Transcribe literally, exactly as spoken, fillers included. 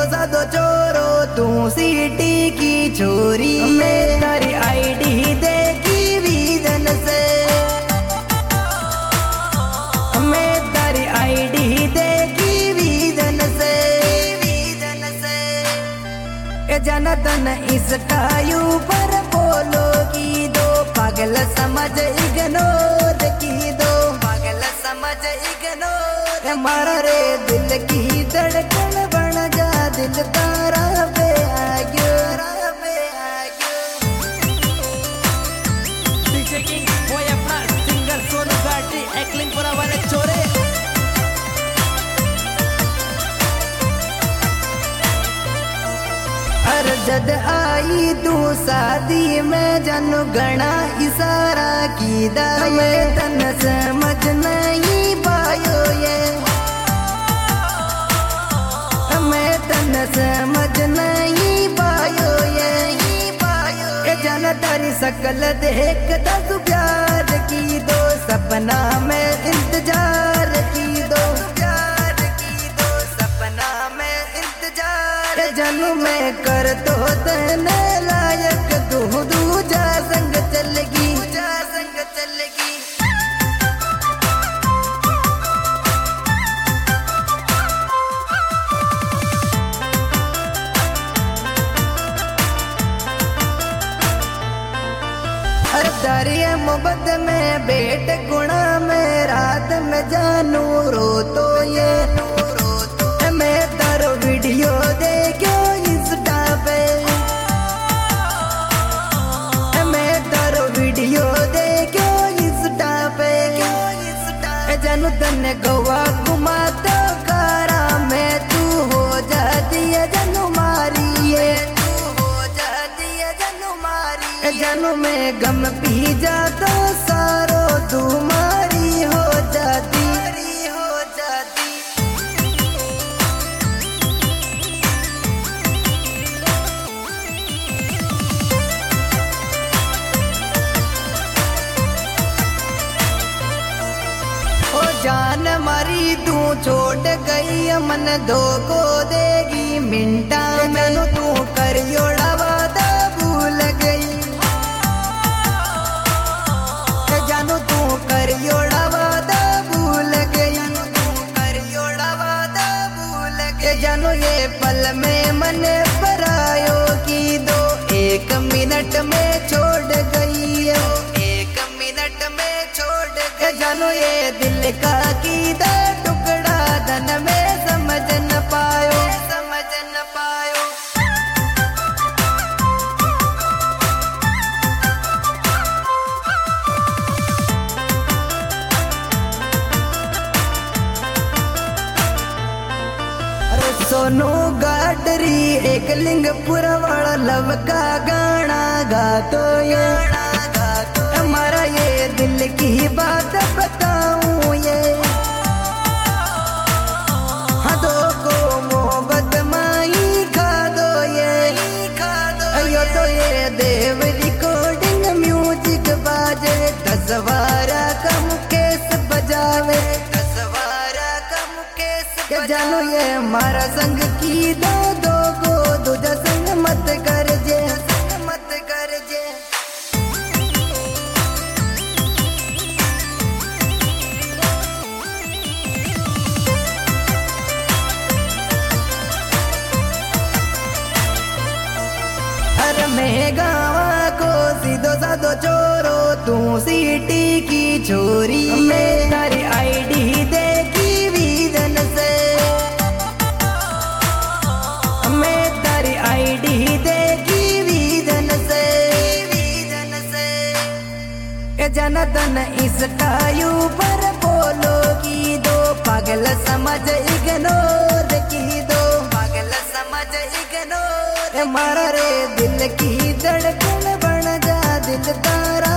सीधो साधो चोरो तू सिटी की छोरी, मैं तारी आईडी देखी विजन से, मैं तारी आईडी देखी विजन से, विजन से। ए जनतन इसका ऊपर बोलो की दो, पागल समझ इग्नोर की दो, पागल समझ इग्नोर। मारा रे दिल की धड़कन बन जा, दिल तारा पे आयो, पे आयो। डीजे किंग वो अपना सिंगर सोनू गाटी एकलिंगपुरा वाले छोरे। हर जद आई तू शादी में जानू गणा इशारा की दा, मैं तन समझ नहीं पायो ये, मैं तन समझ नहीं पायो ये, ये जन तारी शकल देख दस प्यार की दो, सपना में इंतजार की दो, प्यार की दो, सपना में इंतजार। जनू में कर तो तने लायक तू दूजा संग चलेगी, दूजा संग चलेगी। हर तारी मोहब्बत में बेट गुणा में रात में जानू रो तो ये, मैं तारो वीडियो देखो इंस्टा पे, मैं तारो वीडियो देखो इंस्टा पे, जानू तने गोवा घुमा तो कारा में तू हो जाती है जानू मारी है, तू हो जाती है जानू मारी। जानू में गम पी जा तो सारो तुम्हारी हो जाती, हो जाती। जान मारी तू छोड़ गई मन धोखो देगी मिंटा में, तू कर योड़ा वादा भूल गई, जानू तू कर योड़ा वादा भूल गई, तू कर योड़ा वादा भूल गई। जानू ये पल में मन परायो की दो, एक मिनट में छोड़ गई है, एक मिनट में छोड़ गई। जानू ये दिल का कीदा टुकड़ा धन में समझ न पायो, समझ न पायो। सोनू गाडरी एकलिंगपुर वाला लव का गाना गा तो ये, हमारा ये दिल की बात बताऊं ये, हदों को मोहब्बत माई खा दो ये, अयो तो ये देव रिकॉर्डिंग म्यूजिक बाजे, दसवारा का मुकेश बजावे, दसवारा का मुकेश बजावे। जानू ये हमारा संग की दो, दो को दूजा संग मत कर जे, मत कर जे। हर मैं गावा को सीधो साधो चोरो तू सिटी की छोरी, मैं तारी आईडी देखी विजन से, मैं तारी आईडी देखी विजन से, विजन से। ए जनतन इसका ऊपर बोलो की दो, पागल समझ इग्नोर की दो, पागल समझ इग्नोर। मारा रे दिल की धड़कन बन जा, दिल तारा